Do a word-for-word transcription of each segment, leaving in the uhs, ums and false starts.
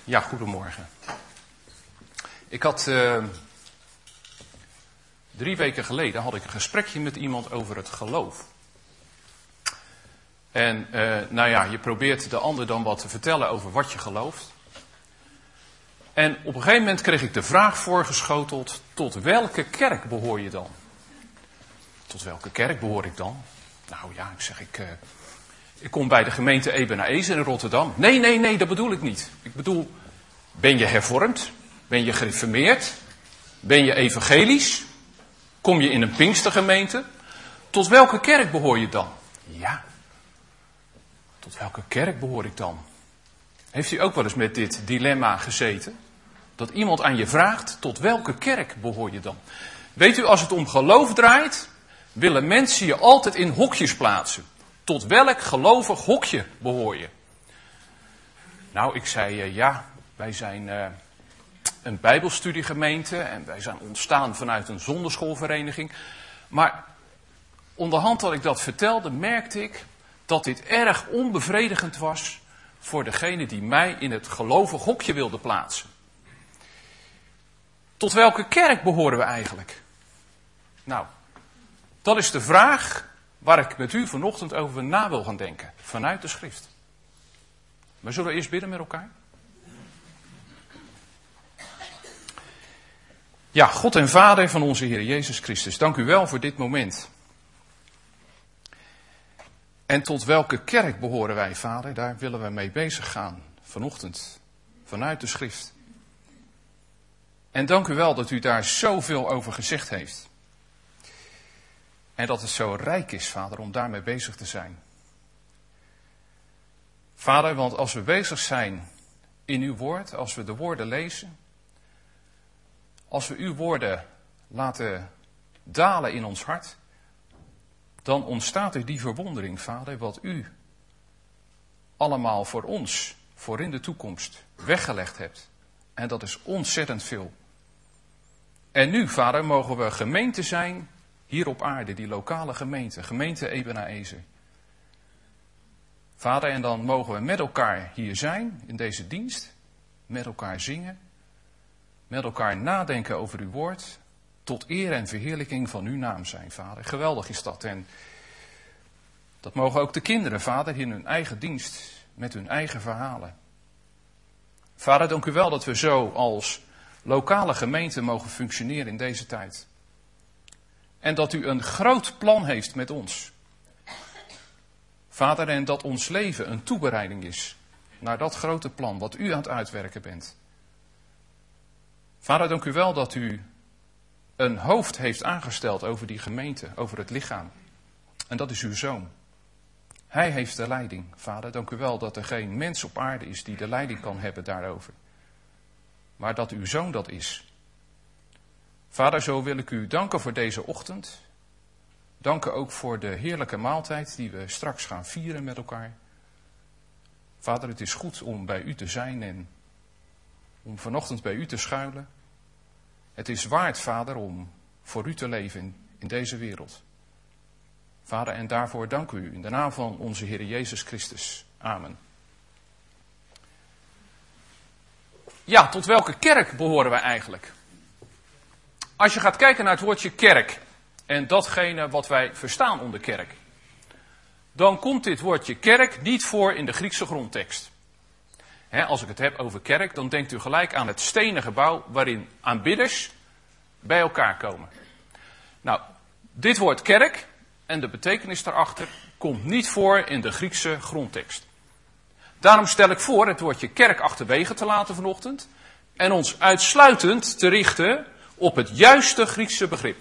Ja, goedemorgen. Ik had uh, drie weken geleden had ik een gesprekje met iemand over het geloof. En uh, nou ja, je probeert de ander dan wat te vertellen over wat je gelooft. En op een gegeven moment kreeg ik de vraag voorgeschoteld: tot welke kerk behoor je dan? Tot welke kerk behoor ik dan? Nou ja, ik zeg ik... Uh, Ik kom bij de gemeente Ebenezer in Rotterdam. Nee, nee, nee, dat bedoel ik niet. Ik bedoel, ben je hervormd? Ben je gereformeerd? Ben je evangelisch? Kom je in een Pinkstergemeente? Tot welke kerk behoor je dan? Ja, tot welke kerk behoor ik dan? Heeft u ook wel eens met dit dilemma gezeten? Dat iemand aan je vraagt, tot welke kerk behoor je dan? Weet u, als het om geloof draait, willen mensen je altijd in hokjes plaatsen. Tot welk gelovig hokje behoor je? Nou, ik zei, uh, ja, wij zijn uh, een bijbelstudiegemeente en wij zijn ontstaan vanuit een zonderschoolvereniging. Maar onderhand dat ik dat vertelde, merkte ik dat dit erg onbevredigend was voor degene die mij in het gelovig hokje wilde plaatsen. Tot welke kerk behoren we eigenlijk? Nou, dat is de vraag waar ik met u vanochtend over na wil gaan denken, vanuit de schrift. Maar zullen we eerst bidden met elkaar? Ja, God en Vader van onze Heer Jezus Christus, dank u wel voor dit moment. En tot welke kerk behoren wij, Vader? Daar willen we mee bezig gaan, vanochtend, vanuit de schrift. En dank u wel dat u daar zoveel over gezegd heeft. En dat het zo rijk is, Vader, om daarmee bezig te zijn. Vader, want als we bezig zijn in uw woord, als we de woorden lezen, als we uw woorden laten dalen in ons hart, dan ontstaat er die verwondering, Vader, wat u allemaal voor ons, voor in de toekomst, weggelegd hebt. En dat is ontzettend veel. En nu, Vader, mogen we gemeente zijn hier op aarde, die lokale gemeente, gemeente Ebenezer. Vader, en dan mogen we met elkaar hier zijn, in deze dienst, met elkaar zingen, met elkaar nadenken over uw woord, tot eer en verheerlijking van uw naam zijn, Vader. Geweldig is dat. En dat mogen ook de kinderen, Vader, in hun eigen dienst, met hun eigen verhalen. Vader, dank u wel dat we zo als lokale gemeente mogen functioneren in deze tijd. En dat u een groot plan heeft met ons. Vader, en dat ons leven een toebereiding is naar dat grote plan wat u aan het uitwerken bent. Vader, dank u wel dat u een hoofd heeft aangesteld over die gemeente, over het lichaam. En dat is uw zoon. Hij heeft de leiding. Vader, dank u wel dat er geen mens op aarde is die de leiding kan hebben daarover. Maar dat uw zoon dat is. Vader, zo wil ik u danken voor deze ochtend. Danken ook voor de heerlijke maaltijd die we straks gaan vieren met elkaar. Vader, het is goed om bij u te zijn en om vanochtend bij u te schuilen. Het is waard, Vader, om voor u te leven in, in deze wereld. Vader, en daarvoor dank u in de naam van onze Heer Jezus Christus. Amen. Ja, tot welke kerk behoren wij eigenlijk? Als je gaat kijken naar het woordje kerk en datgene wat wij verstaan onder kerk, dan komt dit woordje kerk niet voor in de Griekse grondtekst. He, als ik het heb over kerk, dan denkt u gelijk aan het stenen gebouw waarin aanbidders bij elkaar komen. Nou, dit woord kerk en de betekenis daarachter komt niet voor in de Griekse grondtekst. Daarom stel ik voor het woordje kerk achterwege te laten vanochtend en ons uitsluitend te richten op het juiste Griekse begrip.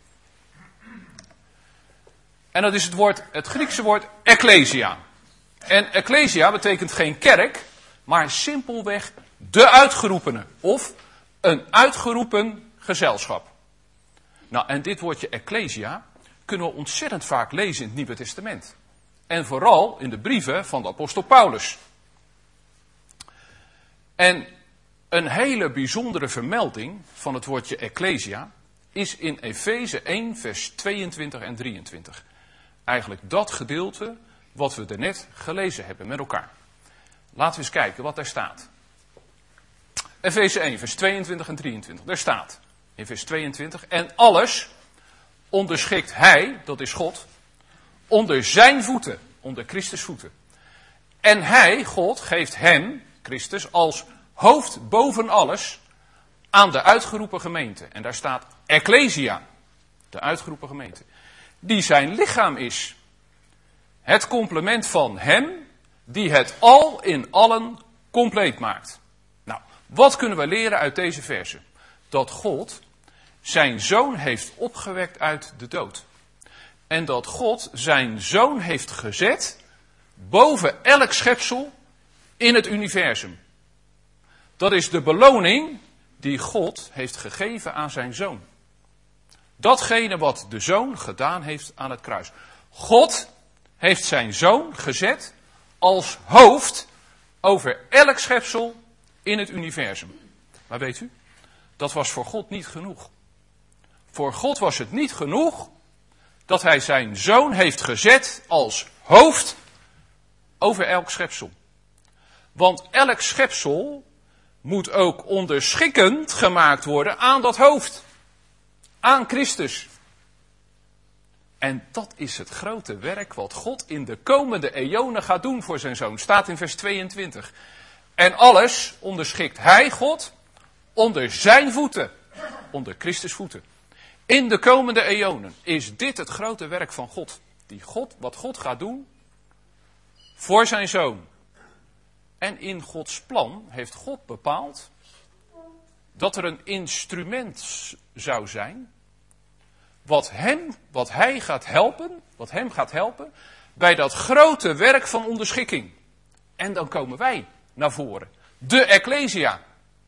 En dat is het woord, het Griekse woord ekklesia. En ekklesia betekent geen kerk, maar simpelweg de uitgeroepene of een uitgeroepen gezelschap. Nou, en dit woordje ekklesia kunnen we ontzettend vaak lezen in het Nieuwe Testament. En vooral in de brieven van de apostel Paulus. En een hele bijzondere vermelding van het woordje ekklesia is in Efeze één vers tweeëntwintig en drieëntwintig. Eigenlijk dat gedeelte wat we daarnet gelezen hebben met elkaar. Laten we eens kijken wat daar staat. Efeze één, vers tweeëntwintig en drieëntwintig. Daar staat in vers tweeëntwintig. En alles onderschikt hij, dat is God, onder zijn voeten, onder Christus voeten. En hij, God, geeft hem, Christus, als hoofd boven alles aan de uitgeroepen gemeente. En daar staat Ecclesia, de uitgeroepen gemeente. Die zijn lichaam is. Het complement van hem, die het al in allen compleet maakt. Nou, wat kunnen we leren uit deze verse? Dat God zijn zoon heeft opgewekt uit de dood. En dat God zijn zoon heeft gezet boven elk schepsel in het universum. Dat is de beloning die God heeft gegeven aan zijn zoon. Datgene wat de zoon gedaan heeft aan het kruis. God heeft zijn zoon gezet als hoofd over elk schepsel in het universum. Maar weet u, dat was voor God niet genoeg. Voor God was het niet genoeg dat hij zijn zoon heeft gezet als hoofd over elk schepsel. Want elk schepsel moet ook onderschikkend gemaakt worden aan dat hoofd. Aan Christus. En dat is het grote werk wat God in de komende eonen gaat doen voor zijn zoon. Staat in vers tweeëntwintig. En alles onderschikt hij, God, onder zijn voeten. Onder Christus voeten. In de komende eonen is dit het grote werk van God. Die God, wat God gaat doen voor zijn zoon. En in Gods plan heeft God bepaald dat er een instrument zou zijn wat hem, wat hij gaat helpen, wat hem gaat helpen bij dat grote werk van onderschikking. En dan komen wij naar voren. De Ecclesia.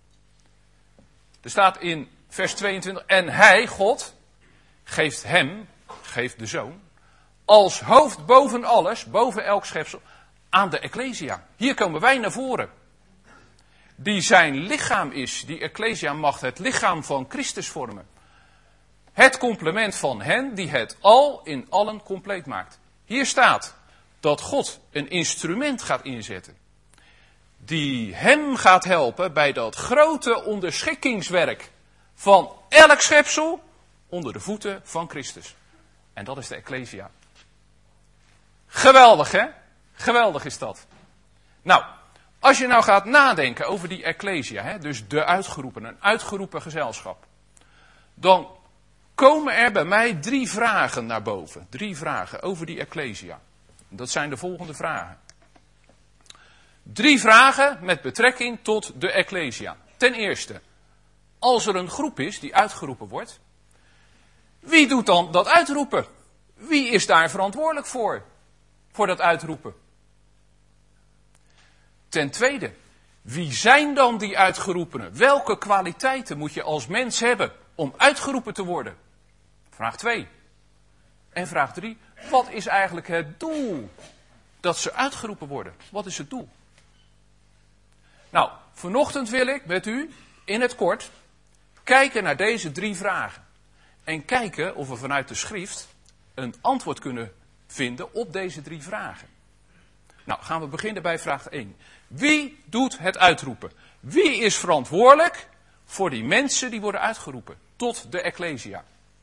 Er staat in vers tweeëntwintig, en hij, God, geeft hem, geeft de zoon, als hoofd boven alles, boven elk schepsel, aan de Ecclesia. Hier komen wij naar voren. Die zijn lichaam is, die Ecclesia mag het lichaam van Christus vormen. Het complement van hen die het al in allen compleet maakt. Hier staat dat God een instrument gaat inzetten. Die hem gaat helpen bij dat grote onderschikkingswerk van elk schepsel onder de voeten van Christus. En dat is de Ecclesia. Geweldig, hè? Geweldig is dat. Nou, als je nou gaat nadenken over die Ecclesia, hè, dus de uitgeroepen, een uitgeroepen gezelschap, dan komen er bij mij drie vragen naar boven. Drie vragen over die Ecclesia. Dat zijn de volgende vragen. Drie vragen met betrekking tot de Ecclesia. Ten eerste, als er een groep is die uitgeroepen wordt, wie doet dan dat uitroepen? Wie is daar verantwoordelijk voor? Voor dat uitroepen. Ten tweede, wie zijn dan die uitgeroepenen? Welke kwaliteiten moet je als mens hebben om uitgeroepen te worden? Vraag twee. En vraag drie, wat is eigenlijk het doel dat ze uitgeroepen worden? Wat is het doel? Nou, vanochtend wil ik met u in het kort kijken naar deze drie vragen. En kijken of we vanuit de schrift een antwoord kunnen vinden op deze drie vragen. Nou, gaan we beginnen bij vraag één. Wie doet het uitroepen? Wie is verantwoordelijk voor die mensen die worden uitgeroepen tot de Ecclesia?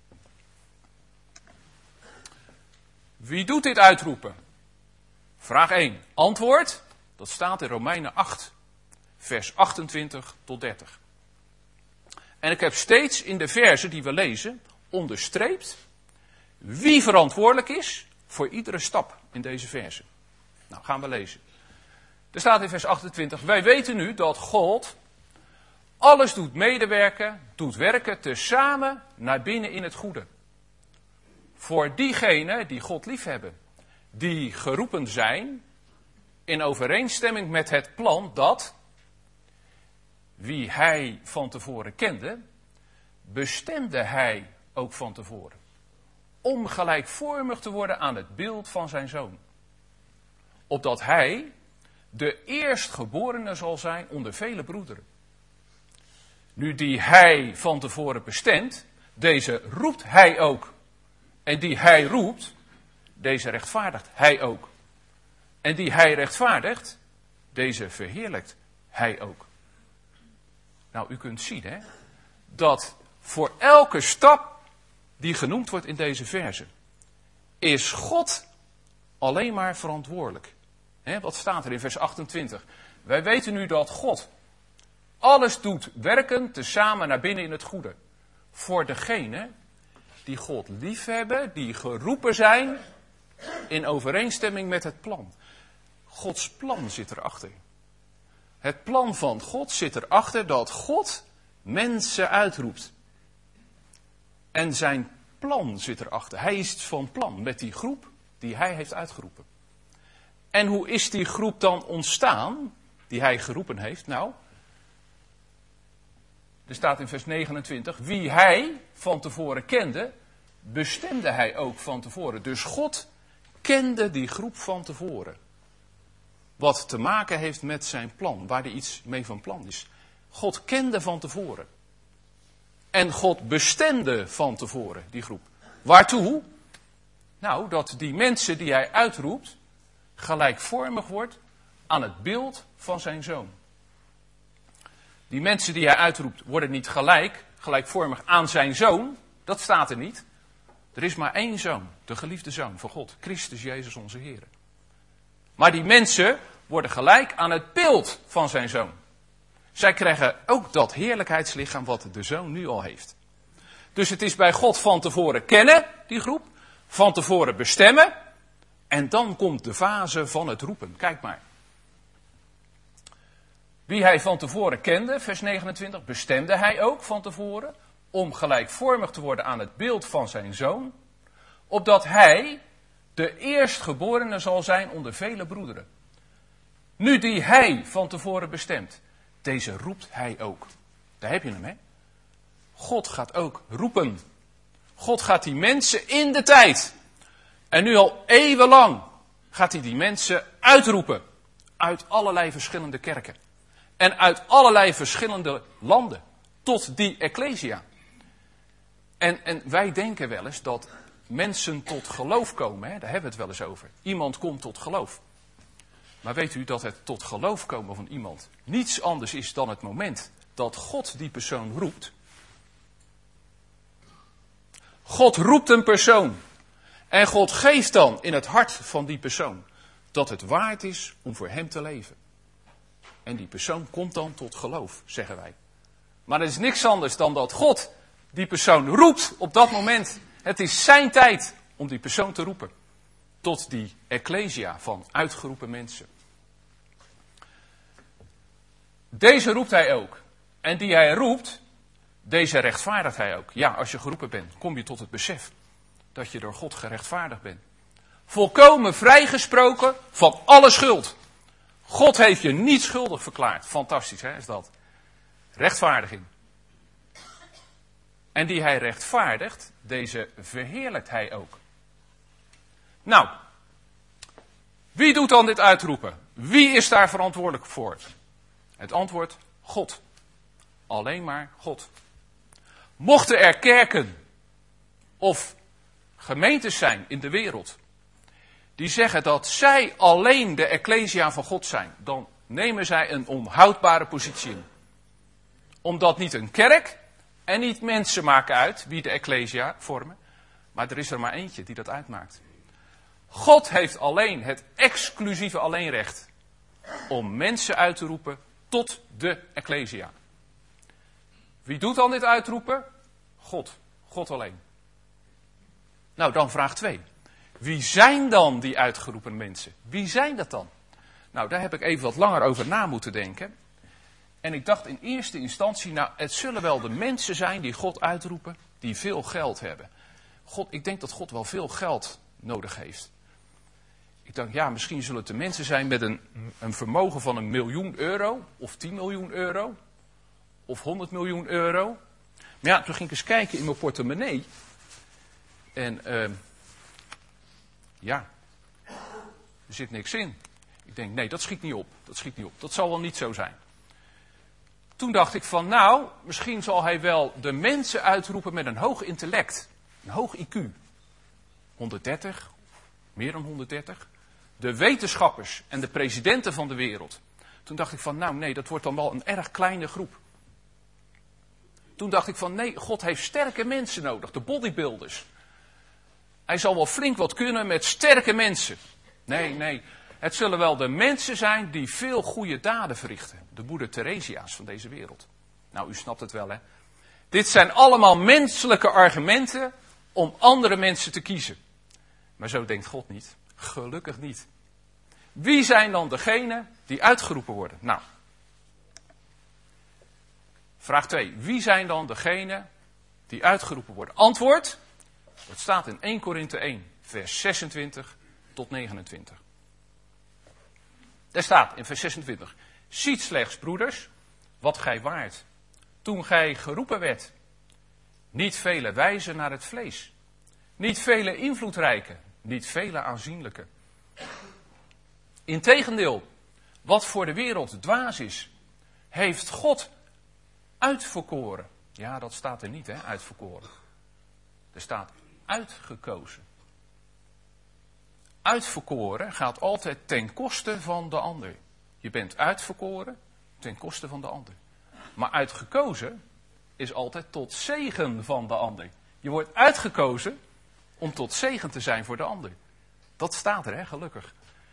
Wie doet dit uitroepen? Vraag één. Antwoord, dat staat in Romeinen acht, vers achtentwintig tot dertig. En ik heb steeds in de verzen die we lezen onderstreept wie verantwoordelijk is voor iedere stap in deze verzen. Nou, gaan we lezen. Er staat in vers achtentwintig, wij weten nu dat God alles doet medewerken, doet werken tezamen naar binnen in het goede. Voor diegenen die God liefhebben, die geroepen zijn in overeenstemming met het plan dat, wie hij van tevoren kende, bestemde hij ook van tevoren. Om gelijkvormig te worden aan het beeld van zijn zoon. Opdat hij de eerstgeborene zal zijn onder vele broederen. Nu die hij van tevoren bestemt, deze roept hij ook. En die hij roept, deze rechtvaardigt hij ook. En die hij rechtvaardigt, deze verheerlijkt hij ook. Nou, u kunt zien, hè, dat voor elke stap die genoemd wordt in deze verse, is God alleen maar verantwoordelijk. Hè, wat staat er in vers achtentwintig? Wij weten nu dat God alles doet werken tezamen naar binnen in het goede. Voor degenen die God liefhebben, die geroepen zijn in overeenstemming met het plan. Gods plan zit erachter. Het plan van God zit erachter dat God mensen uitroept. En zijn plan zit erachter. Hij is van plan met die groep die hij heeft uitgeroepen. En hoe is die groep dan ontstaan, die hij geroepen heeft? Nou, er staat in vers negenentwintig, wie hij van tevoren kende, bestemde hij ook van tevoren. Dus God kende die groep van tevoren. Wat te maken heeft met zijn plan, waar er iets mee van plan is. God kende van tevoren. En God bestemde van tevoren die groep. Waartoe? Nou, dat die mensen die hij uitroept, gelijkvormig wordt aan het beeld van zijn zoon. Die mensen die hij uitroept worden niet gelijk, gelijkvormig aan zijn zoon. Dat staat er niet. Er is maar één zoon, de geliefde zoon van God, Christus Jezus onze Heer. Maar die mensen worden gelijk aan het beeld van zijn zoon. Zij krijgen ook dat heerlijkheidslichaam wat de zoon nu al heeft. Dus het is bij God van tevoren kennen, die groep, van tevoren bestemmen, en dan komt de fase van het roepen. Kijk maar. Wie hij van tevoren kende, vers negenentwintig, bestemde hij ook van tevoren om gelijkvormig te worden aan het beeld van zijn zoon, opdat hij de eerstgeborene zal zijn onder vele broederen. Nu die hij van tevoren bestemt, deze roept hij ook. Daar heb je hem, hè? God gaat ook roepen. God gaat die mensen in de tijd, en nu al eeuwenlang, gaat hij die mensen uitroepen. Uit allerlei verschillende kerken. En uit allerlei verschillende landen. Tot die ecclesia. En, en wij denken wel eens dat mensen tot geloof komen. Hè? Daar hebben we het wel eens over. Iemand komt tot geloof. Maar weet u dat het tot geloof komen van iemand niets anders is dan het moment dat God die persoon roept. God roept een persoon. En God geeft dan in het hart van die persoon dat het waard is om voor hem te leven. En die persoon komt dan tot geloof, zeggen wij. Maar het is niks anders dan dat God die persoon roept op dat moment. Het is zijn tijd om die persoon te roepen. Tot die ecclesia van uitgeroepen mensen. Deze roept hij ook. En die hij roept, deze rechtvaardigt hij ook. Ja, als je geroepen bent, kom je tot het besef dat je door God gerechtvaardigd bent. Volkomen vrijgesproken van alle schuld. God heeft je niet schuldig verklaard. Fantastisch, hè, is dat. Rechtvaardiging. En die hij rechtvaardigt, deze verheerlijkt hij ook. Nou, wie doet dan dit uitroepen? Wie is daar verantwoordelijk voor? Het antwoord, God. Alleen maar God. Mochten er kerken of gemeentes zijn in de wereld die zeggen dat zij alleen de ecclesia van God zijn, dan nemen zij een onhoudbare positie in. Omdat niet een kerk en niet mensen maken uit wie de ecclesia vormen, maar er is er maar eentje die dat uitmaakt. God heeft alleen het exclusieve alleenrecht om mensen uit te roepen tot de ecclesia. Wie doet dan dit uitroepen? God. God alleen. Nou, dan vraag twee. Wie zijn dan die uitgeroepen mensen? Wie zijn dat dan? Nou, daar heb ik even wat langer over na moeten denken. En ik dacht in eerste instantie, nou, het zullen wel de mensen zijn die God uitroepen, die veel geld hebben. God, ik denk dat God wel veel geld nodig heeft. Ik dacht, ja, misschien zullen het de mensen zijn met een, een vermogen van een miljoen euro, of tien miljoen euro, of honderd miljoen euro. Maar ja, toen ging ik eens kijken in mijn portemonnee. En uh, ja, er zit niks in. Ik denk, nee, dat schiet niet op. Dat schiet niet op. Dat zal wel niet zo zijn. Toen dacht ik van, nou, misschien zal hij wel de mensen uitroepen met een hoog intellect. Een hoog I Q. honderddertig, meer dan honderddertig. De wetenschappers en de presidenten van de wereld. Toen dacht ik van, nou nee, dat wordt dan wel een erg kleine groep. Toen dacht ik van nee, God heeft sterke mensen nodig, de bodybuilders. Hij zal wel flink wat kunnen met sterke mensen. Nee, nee. Het zullen wel de mensen zijn die veel goede daden verrichten. De moeder Theresia's van deze wereld. Nou, u snapt het wel, hè. Dit zijn allemaal menselijke argumenten om andere mensen te kiezen. Maar zo denkt God niet. Gelukkig niet. Wie zijn dan degenen die uitgeroepen worden? Nou, vraag twee. Wie zijn dan degenen die uitgeroepen worden? Antwoord, dat staat in Eerste Korinthe één, vers zesentwintig tot negenentwintig. Daar staat in vers zesentwintig. Ziet slechts, broeders, wat gij waart, toen gij geroepen werd. Niet vele wijzen naar het vlees. Niet vele invloedrijke. Niet vele aanzienlijke. Integendeel, wat voor de wereld dwaas is, heeft God uitverkoren. Ja, dat staat er niet, hè, uitverkoren. Er staat uitgekozen. Uitverkoren gaat altijd ten koste van de ander. Je bent uitverkoren ten koste van de ander. Maar uitgekozen is altijd tot zegen van de ander. Je wordt uitgekozen om tot zegen te zijn voor de ander. Dat staat er, hè, gelukkig.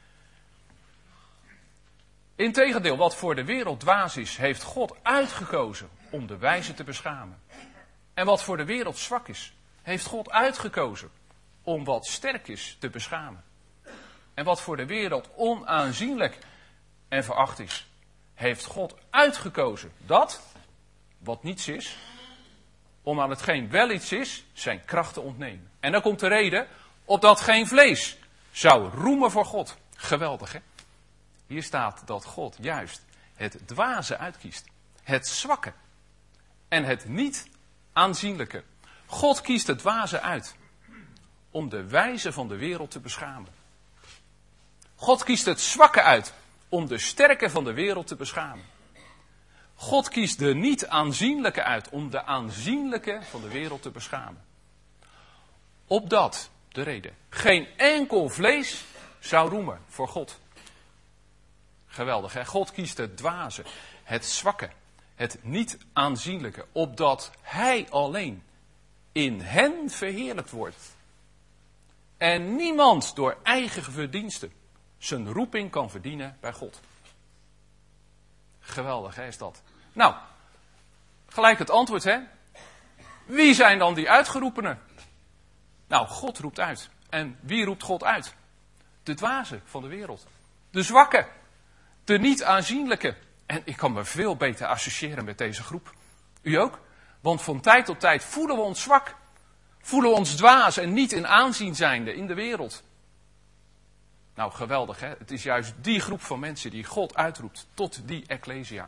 Integendeel, wat voor de wereld dwaas is, heeft God uitgekozen om de wijze te beschamen. En wat voor de wereld zwak is, heeft God uitgekozen om wat sterk is te beschamen. En wat voor de wereld onaanzienlijk en veracht is, heeft God uitgekozen dat, wat niets is, om aan hetgeen wel iets is, zijn kracht te ontnemen. En dan komt de reden, opdat geen vlees zou roemen voor God. Geweldig, hè? Hier staat dat God juist het dwaze uitkiest. Het zwakke. En het niet aanzienlijke. God kiest het dwaze uit. Om de wijze van de wereld te beschamen. God kiest het zwakke uit. Om de sterke van de wereld te beschamen. God kiest de niet aanzienlijke uit. Om de aanzienlijke van de wereld te beschamen. Opdat, de reden, geen enkel vlees zou roemen voor God. Geweldig, hè? God kiest het dwaze, het zwakke, het niet aanzienlijke, opdat hij alleen in hen verheerlijkt wordt. En niemand door eigen verdiensten zijn roeping kan verdienen bij God. Geweldig, hè, is dat. Nou, gelijk het antwoord, hè. Wie zijn dan die uitgeroepenen? Nou, God roept uit. En wie roept God uit? De dwaze van de wereld. De zwakke. De niet aanzienlijke. En ik kan me veel beter associëren met deze groep. U ook? Want van tijd tot tijd voelen we ons zwak. Voelen we ons dwaas en niet in aanzien zijnde in de wereld. Nou, geweldig, hè? Het is juist die groep van mensen die God uitroept tot die Ecclesia.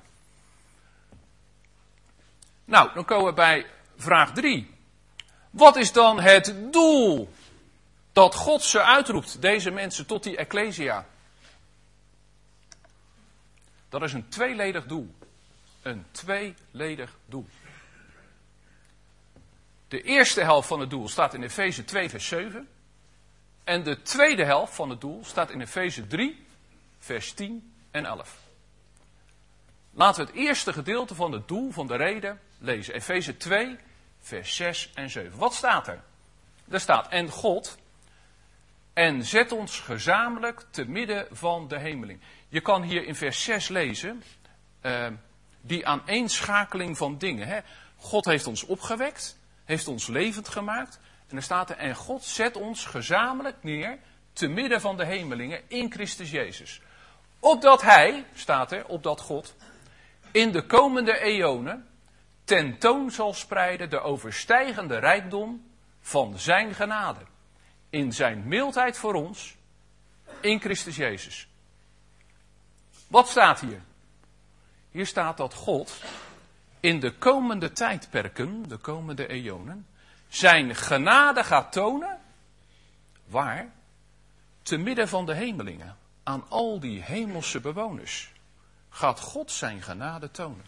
Nou, dan komen we bij vraag drie. Wat is dan het doel dat God ze uitroept, deze mensen, tot die Ecclesia? Dat is een tweeledig doel. Een tweeledig doel. De eerste helft van het doel staat in Efeze twee, vers zeven. En de tweede helft van het doel staat in Efeze drie, vers tien en elf. Laten we het eerste gedeelte van het doel van de reden lezen. Efeze twee, vers zes en zeven. Wat staat er? Er staat, en God, en zet ons gezamenlijk te midden van de hemeling. Je kan hier in vers zes lezen, uh, die aaneenschakeling van dingen. Hè? God heeft ons opgewekt, heeft ons levend gemaakt. En er staat er, en God zet ons gezamenlijk neer te midden van de hemelingen in Christus Jezus. Opdat hij, staat er, opdat God, in de komende eonen tentoon zal spreiden de overstijgende rijkdom van zijn genade. In zijn mildheid voor ons, in Christus Jezus. Wat staat hier? Hier staat dat God in de komende tijdperken, de komende eonen, zijn genade gaat tonen. Waar? Te midden van de hemelingen, aan al die hemelse bewoners, gaat God zijn genade tonen.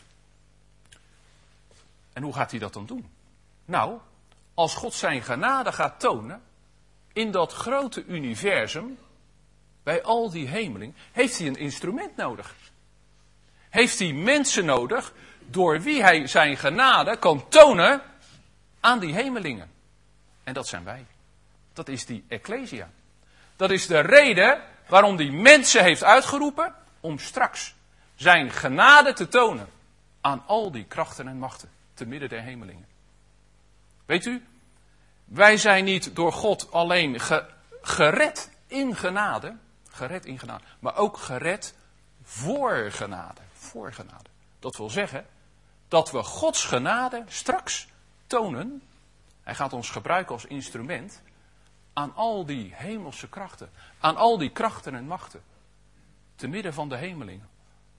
En hoe gaat hij dat dan doen? Nou, als God zijn genade gaat tonen, in dat grote universum, bij al die hemelingen, heeft hij een instrument nodig. Heeft hij mensen nodig door wie hij zijn genade kan tonen aan die hemelingen. En dat zijn wij. Dat is die Ecclesia. Dat is de reden waarom die mensen heeft uitgeroepen om straks zijn genade te tonen aan al die krachten en machten te midden der hemelingen. Weet u, wij zijn niet door God alleen ge, gered in genade, gered in genade, maar ook gered voor genade, voor genade. Dat wil zeggen dat we Gods genade straks tonen. Hij gaat ons gebruiken als instrument aan al die hemelse krachten, aan al die krachten en machten, te midden van de hemelingen.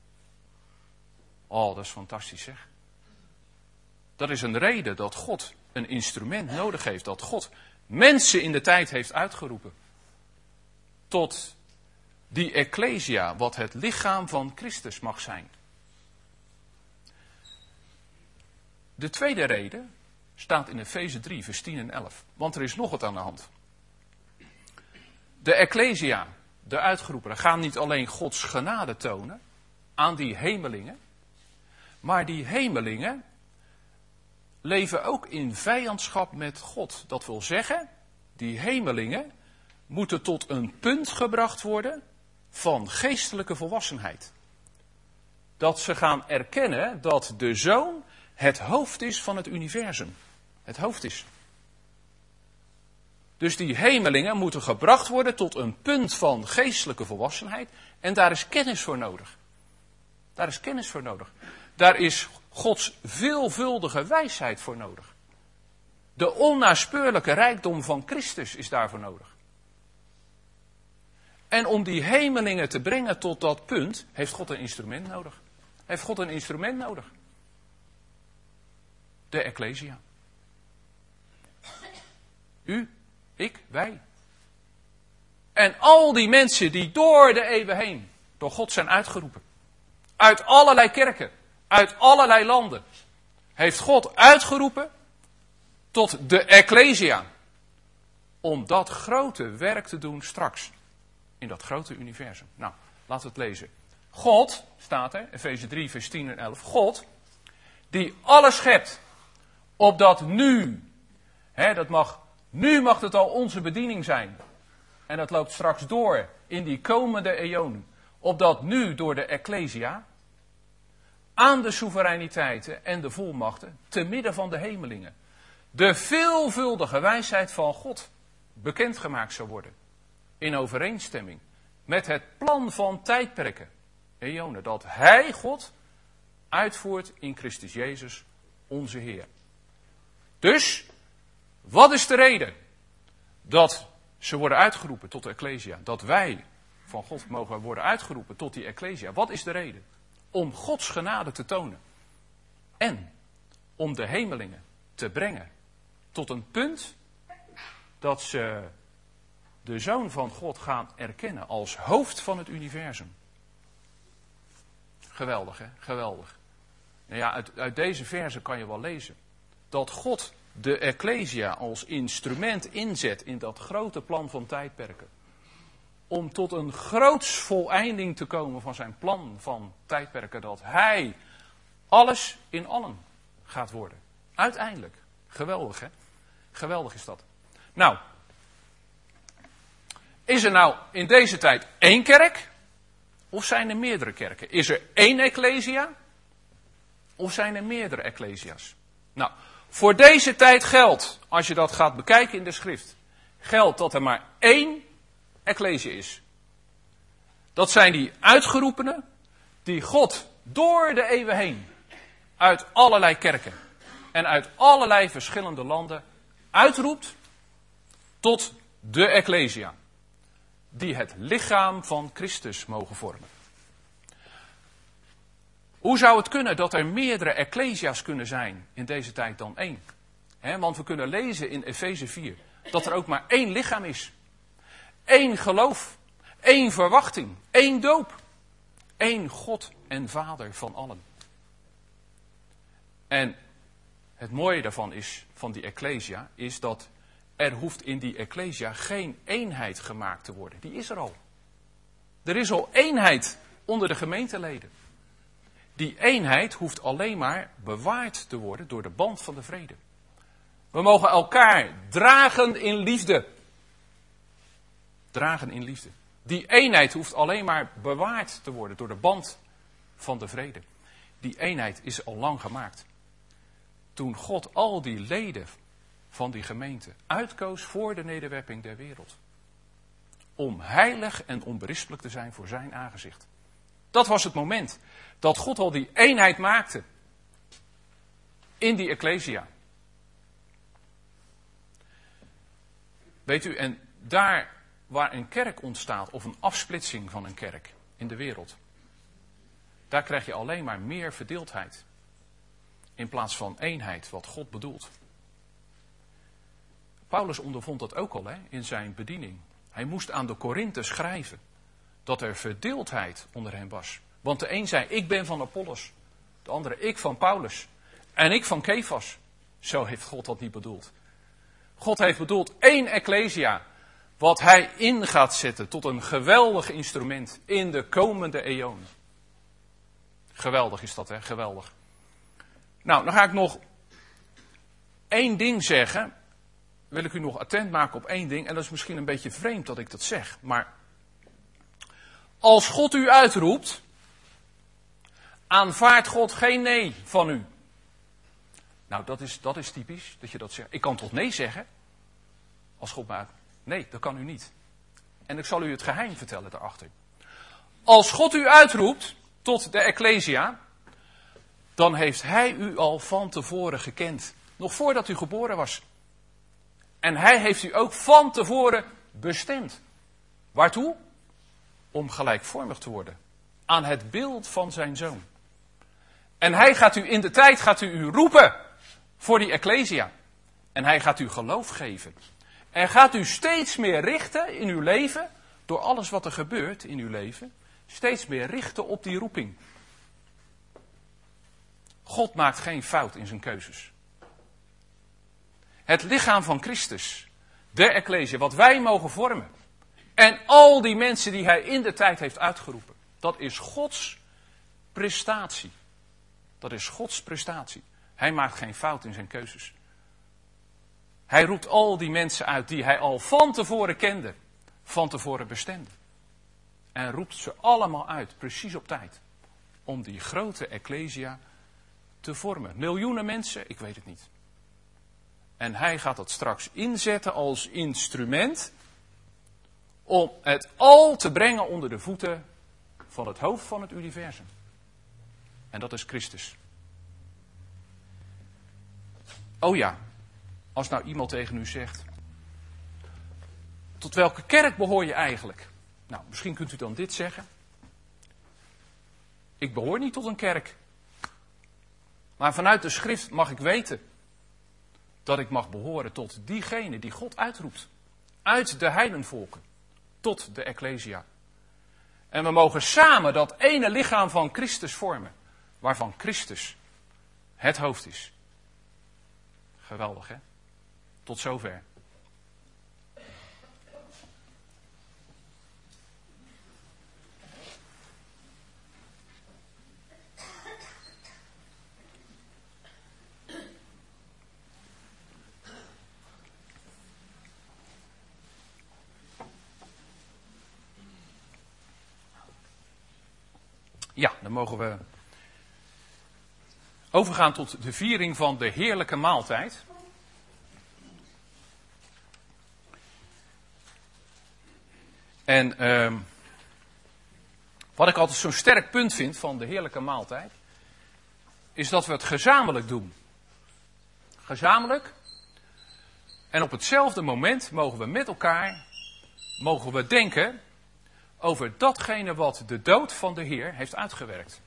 Oh, dat is fantastisch zeg. Dat is een reden dat God een instrument nodig heeft, dat God mensen in de tijd heeft uitgeroepen tot die Ecclesia, wat het lichaam van Christus mag zijn. De tweede reden staat in Efeze drie, vers tien en elf. Want er is nog wat aan de hand. De Ecclesia, de uitgeroepenen, gaan niet alleen Gods genade tonen aan die hemelingen. Maar die hemelingen leven ook in vijandschap met God. Dat wil zeggen, die hemelingen moeten tot een punt gebracht worden van geestelijke volwassenheid. Dat ze gaan erkennen dat de Zoon het hoofd is van het universum. Het hoofd is. Dus die hemelingen moeten gebracht worden tot een punt van geestelijke volwassenheid. En daar is kennis voor nodig. Daar is kennis voor nodig. Daar is Gods veelvuldige wijsheid voor nodig. De onnaspeurlijke rijkdom van Christus is daarvoor nodig. En om die hemelingen te brengen tot dat punt, heeft God een instrument nodig. Heeft God een instrument nodig. De Ecclesia. U, ik, wij. En al die mensen die door de eeuwen heen, door God zijn uitgeroepen. Uit allerlei kerken, uit allerlei landen, heeft God uitgeroepen tot de Ecclesia. Om dat grote werk te doen straks. In dat grote universum. Nou, laten we het lezen. God, staat er, Efeze drie, vers tien en elf. God, die alles schept, opdat nu, hè, dat mag, nu mag het al onze bediening zijn. En dat loopt straks door in die komende eonen. Opdat nu door de Ecclesia, aan de soevereiniteiten en de volmachten, te midden van de hemelingen, de veelvuldige wijsheid van God bekendgemaakt zou worden. In overeenstemming met het plan van tijdperken, eonen, dat Hij, God, uitvoert in Christus Jezus, onze Heer. Dus, wat is de reden dat ze worden uitgeroepen tot de Ecclesia? Dat wij van God mogen worden uitgeroepen tot die Ecclesia. Wat is de reden? Om Gods genade te tonen. En om de hemelingen te brengen tot een punt dat ze de Zoon van God gaan erkennen als hoofd van het universum. Geweldig, hè? Geweldig. Nou ja, uit, uit deze verse kan je wel lezen dat God de Ecclesia als instrument inzet in dat grote plan van tijdperken. Om tot een groots voleinding te komen van zijn plan van tijdperken. Dat Hij alles in allen gaat worden. Uiteindelijk. Geweldig, hè? Geweldig is dat. Nou, is er nou in deze tijd één kerk? Of zijn er meerdere kerken? Is er één Ecclesia? Of zijn er meerdere Ecclesia's? Nou, voor deze tijd geldt, als je dat gaat bekijken in de schrift, geldt dat er maar één Ecclesia is. Dat zijn die uitgeroepenen die God door de eeuwen heen uit allerlei kerken en uit allerlei verschillende landen uitroept tot de Ecclesia. Die het lichaam van Christus mogen vormen. Hoe zou het kunnen dat er meerdere Ecclesia's kunnen zijn in deze tijd dan één? He, want we kunnen lezen in Efeze vier dat er ook maar één lichaam is. Eén geloof, één verwachting, één doop. Één God en Vader van allen. En het mooie daarvan is, van die Ecclesia, is dat er hoeft in die Ecclesia geen eenheid gemaakt te worden. Die is er al. Er is al eenheid onder de gemeenteleden. Die eenheid hoeft alleen maar bewaard te worden door de band van de vrede. We mogen elkaar dragen in liefde. Dragen in liefde. Die eenheid hoeft alleen maar bewaard te worden door de band van de vrede. Die eenheid is al lang gemaakt. Toen God al die leden van die gemeente uitkoos voor de nederwerping der wereld. Om heilig en onberispelijk te zijn voor zijn aangezicht. Dat was het moment dat God al die eenheid maakte. In die Ecclesia. Weet u, en daar waar een kerk ontstaat, of een afsplitsing van een kerk in de wereld. Daar krijg je alleen maar meer verdeeldheid. In plaats van eenheid, wat God bedoelt. Paulus ondervond dat ook al hè, in zijn bediening. Hij moest aan de Korinthe schrijven dat er verdeeldheid onder hen was. Want de een zei, ik ben van Apollos. De andere, ik van Paulus. En ik van Kefas. Zo heeft God dat niet bedoeld. God heeft bedoeld één Ecclesia. Wat hij in gaat zetten tot een geweldig instrument in de komende eeuwen. Geweldig is dat, hè? Geweldig. Nou, dan ga ik nog één ding zeggen. Wil ik u nog attent maken op één ding. En dat is misschien een beetje vreemd dat ik dat zeg. Maar als God u uitroept, aanvaardt God geen nee van u. Nou, dat is, dat is typisch dat je dat zegt. Ik kan toch nee zeggen? Als God mij... Nee, dat kan u niet. En ik zal u het geheim vertellen daarachter. Als God u uitroept tot de Ecclesia, dan heeft hij u al van tevoren gekend. Nog voordat u geboren was. En hij heeft u ook van tevoren bestemd. Waartoe? Om gelijkvormig te worden. Aan het beeld van zijn zoon. En hij gaat u in de tijd gaat u, u roepen voor die Ecclesia. En hij gaat u geloof geven. En gaat u steeds meer richten in uw leven, door alles wat er gebeurt in uw leven, steeds meer richten op die roeping. God maakt geen fout in zijn keuzes. Het lichaam van Christus, de Ecclesia, wat wij mogen vormen. En al die mensen die hij in de tijd heeft uitgeroepen. Dat is Gods prestatie. Dat is Gods prestatie. Hij maakt geen fout in zijn keuzes. Hij roept al die mensen uit die hij al van tevoren kende. Van tevoren bestemde. En roept ze allemaal uit, precies op tijd. Om die grote Ecclesia te vormen. Miljoenen mensen, ik weet het niet. En hij gaat dat straks inzetten als instrument om het al te brengen onder de voeten van het hoofd van het universum. En dat is Christus. Oh ja, als nou iemand tegen u zegt, tot welke kerk behoor je eigenlijk? Nou, misschien kunt u dan dit zeggen. Ik behoor niet tot een kerk. Maar vanuit de schrift mag ik weten dat ik mag behoren tot diegene die God uitroept. Uit de heidenvolken. Tot de Ecclesia. En we mogen samen dat ene lichaam van Christus vormen. Waarvan Christus het hoofd is. Geweldig, hè? Tot zover. Ja, dan mogen we overgaan tot de viering van de heerlijke maaltijd. En uh, wat ik altijd zo'n sterk punt vind van de heerlijke maaltijd, is dat we het gezamenlijk doen. Gezamenlijk. En op hetzelfde moment mogen we met elkaar, mogen we denken over datgene wat de dood van de Heer heeft uitgewerkt.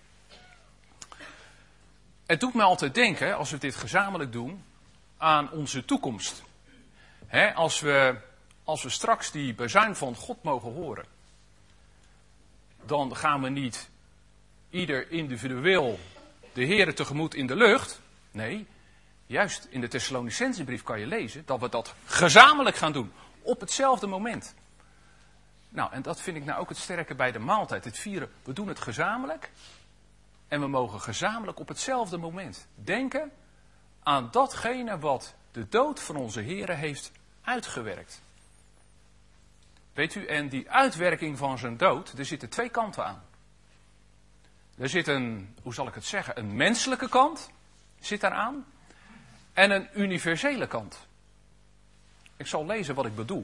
Het doet me altijd denken, als we dit gezamenlijk doen, aan onze toekomst. He, als we, als we straks die bazuin van God mogen horen, dan gaan we niet ieder individueel de Heere tegemoet in de lucht. Nee, juist in de Thessalonicenzenbrief kan je lezen dat we dat gezamenlijk gaan doen. Op hetzelfde moment. Nou, en dat vind ik nou ook het sterke bij de maaltijd. Het vieren, we doen het gezamenlijk. En we mogen gezamenlijk op hetzelfde moment denken aan datgene wat de dood van onze Here heeft uitgewerkt. Weet u, en die uitwerking van zijn dood, er zitten twee kanten aan. Er zit een, hoe zal ik het zeggen, een menselijke kant zit daaraan en een universele kant. Ik zal lezen wat ik bedoel.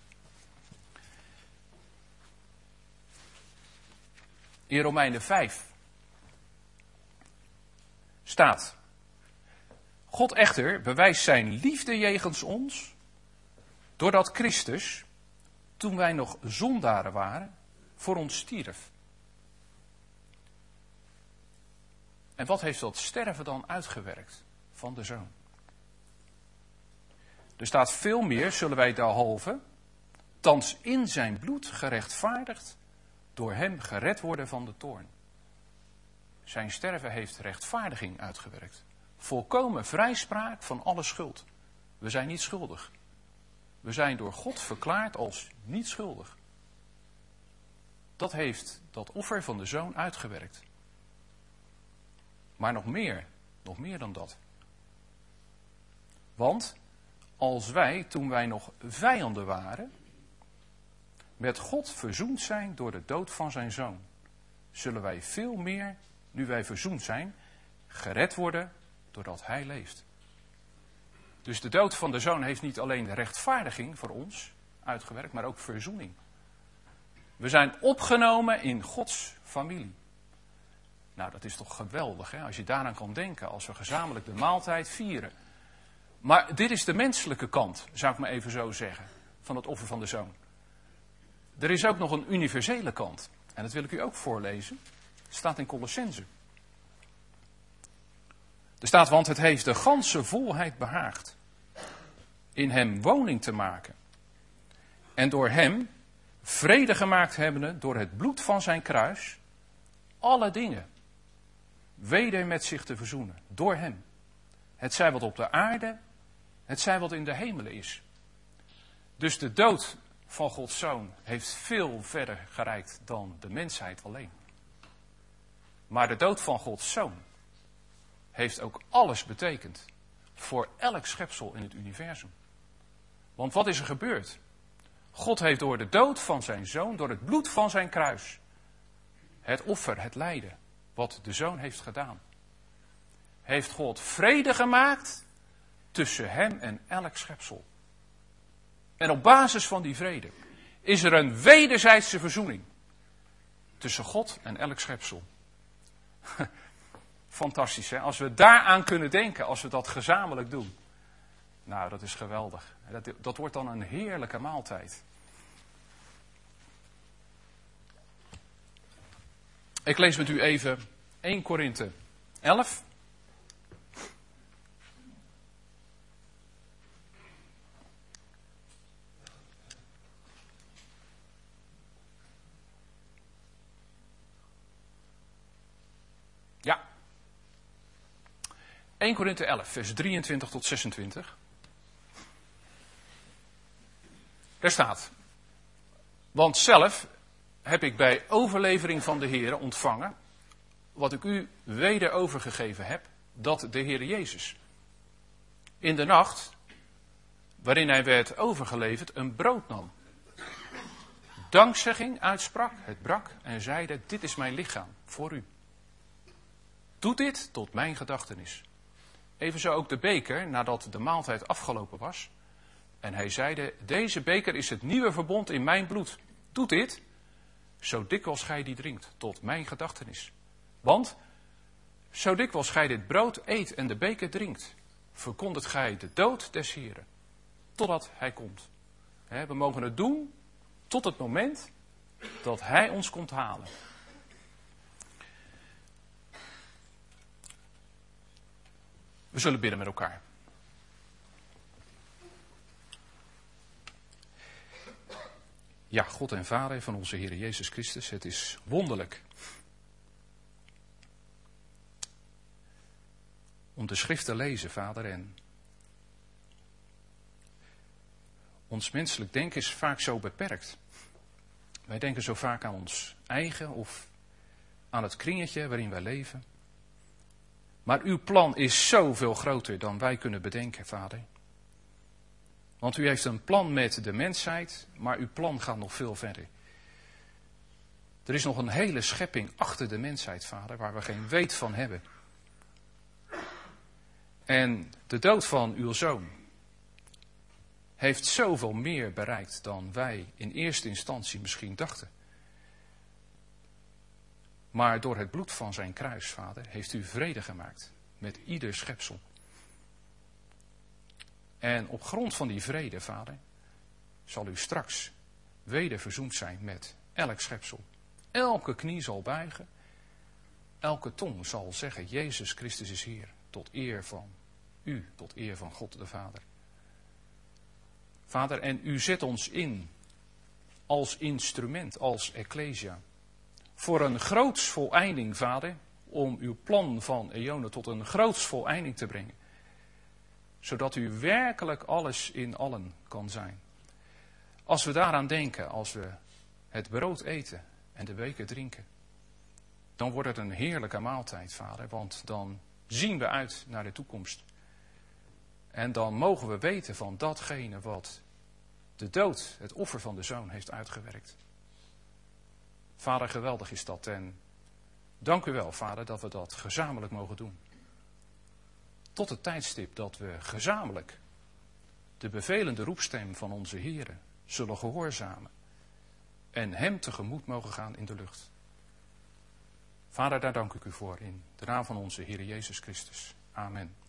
In Romeinen vijf staat: God echter bewijst zijn liefde jegens ons, doordat Christus, toen wij nog zondaren waren, voor ons stierf. En wat heeft dat sterven dan uitgewerkt van de Zoon? Er staat: veel meer zullen wij derhalve, thans in zijn bloed gerechtvaardigd, door hem gered worden van de toorn. Zijn sterven heeft rechtvaardiging uitgewerkt. Volkomen vrijspraak van alle schuld. We zijn niet schuldig. We zijn door God verklaard als niet schuldig. Dat heeft dat offer van de Zoon uitgewerkt. Maar nog meer, nog meer dan dat. Want als wij, toen wij nog vijanden waren, met God verzoend zijn door de dood van zijn Zoon, zullen wij veel meer, nu wij verzoend zijn, gered worden doordat hij leeft. Dus de dood van de Zoon heeft niet alleen de rechtvaardiging voor ons uitgewerkt, maar ook verzoening. We zijn opgenomen in Gods familie. Nou, dat is toch geweldig, hè? Als je daaraan kan denken, als we gezamenlijk de maaltijd vieren. Maar dit is de menselijke kant, zou ik maar even zo zeggen, van het offer van de Zoon. Er is ook nog een universele kant. En dat wil ik u ook voorlezen. Het staat in Colossenzen. Er staat: want het heeft de ganse volheid behaagd in hem woning te maken. En door hem vrede gemaakt hebbende door het bloed van zijn kruis, alle dingen weder met zich te verzoenen. Door hem. Het zij wat op de aarde, het zij wat in de hemelen is. Dus de dood van Gods Zoon heeft veel verder gereikt dan de mensheid alleen. Maar de dood van Gods Zoon heeft ook alles betekend voor elk schepsel in het universum. Want wat is er gebeurd? God heeft door de dood van zijn Zoon, door het bloed van zijn kruis, het offer, het lijden, wat de Zoon heeft gedaan, heeft God vrede gemaakt tussen hem en elk schepsel. En op basis van die vrede is er een wederzijdse verzoening tussen God en elk schepsel. Fantastisch, hè? Als we daaraan kunnen denken, als we dat gezamenlijk doen. Nou, dat is geweldig. Dat, dat wordt dan een heerlijke maaltijd. Ik lees met u even eerste Korinthe elf. Ja. eerste Korinthe elf, vers drieëntwintig tot zesentwintig. Daar staat: want zelf heb ik bij overlevering van de Heere ontvangen, wat ik u weder overgegeven heb, dat de Heere Jezus in de nacht, waarin hij werd overgeleverd, een brood nam, dankzegging uitsprak, het brak en zeide: dit is mijn lichaam voor u. Doe dit tot mijn gedachtenis. Evenzo ook de beker, nadat de maaltijd afgelopen was. En hij zeide: deze beker is het nieuwe verbond in mijn bloed. Doe dit, zo dikwijls gij die drinkt, tot mijn gedachtenis. Want, zo dikwijls gij dit brood eet en de beker drinkt, verkondigt gij de dood des Heren, totdat hij komt. He, we mogen het doen tot het moment dat hij ons komt halen. We zullen bidden met elkaar. Ja, God en Vader van onze Heer Jezus Christus, het is wonderlijk om de schrift te lezen, Vader. En ons menselijk denken is vaak zo beperkt. Wij denken zo vaak aan ons eigen of aan het kringetje waarin wij leven. Maar uw plan is zoveel groter dan wij kunnen bedenken, Vader. Want u heeft een plan met de mensheid, maar uw plan gaat nog veel verder. Er is nog een hele schepping achter de mensheid, Vader, waar we geen weet van hebben. En de dood van uw zoon heeft zoveel meer bereikt dan wij in eerste instantie misschien dachten. Maar door het bloed van zijn kruis, Vader, heeft u vrede gemaakt met ieder schepsel. En op grond van die vrede, Vader, zal u straks weder verzoend zijn met elk schepsel. Elke knie zal buigen, elke tong zal zeggen, Jezus Christus is Heer, tot eer van u, tot eer van God de Vader. Vader, en u zet ons in als instrument, als ecclesia, voor een groots voleinding, Vader, om uw plan van eonen tot een groots voleinding te brengen. Zodat u werkelijk alles in allen kan zijn. Als we daaraan denken, als we het brood eten en de beker drinken, dan wordt het een heerlijke maaltijd, Vader, want dan zien we uit naar de toekomst. En dan mogen we weten van datgene wat de dood, het offer van de zoon, heeft uitgewerkt. Vader, geweldig is dat en dank u wel, Vader, dat we dat gezamenlijk mogen doen. Tot het tijdstip dat we gezamenlijk de bevelende roepstem van onze Heere zullen gehoorzamen en hem tegemoet mogen gaan in de lucht. Vader, daar dank ik u voor in de naam van onze Heer Jezus Christus. Amen.